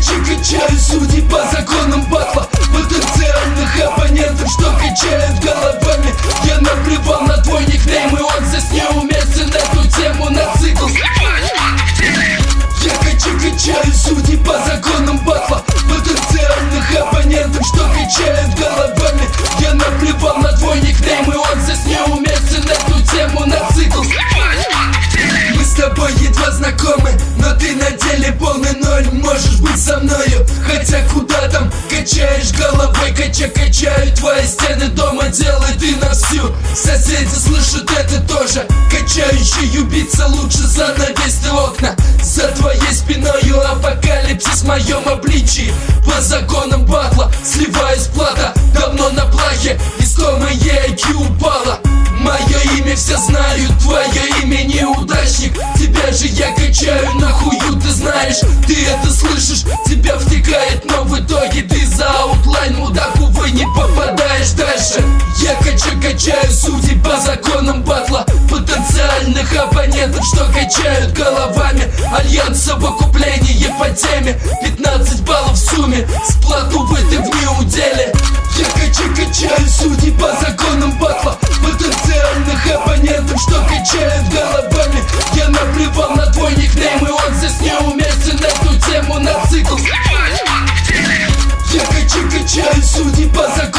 качаю судей по законам батла. Потенциальных оппонентов, что качают головами. Я наплевал на твой никнейм, и он здесь неуместен. Эту тему на цикл. Я качаю судей по законам батла. Потенциальных оппонентов, что качают головами. Я наплевал на твой никнейм, и он здесь неуместен. Эту тему на цикл. Мы с тобой едва знакомы, но ты на деле полный ноль. Можешь быть со мною, хотя куда там. Качаешь головой, качаю твои стены дома. Делай ты на всю, соседи слышат это тоже. Качающий убийца, лучше занавесь ты окна. За твоей спиною апокалипсис в моем обличии. По законам батла сливаюсь плата. Давно на плахе, искомое IQ упало. Мое имя все знают, твое имя неудачник. Тебя же я качаю, нахую ты знаешь. Ты это слышишь, тебя втекает, но в итоге ты за аутлайн, мудак, увы, не попадаешь дальше. Я качаю судей по законам батла. Потенциальных оппонентов, что качают головами. Альянс совокупление по теме. 15 баллов в сумме, сплат, увы, ты в неуделе. Я качаю судей по законам батла. Потенциальных оппонентов, что качают головами. Я наплевал на твой никнейм, и он здесь неуместен. Эту тему на цикл. Я качаю судей по законам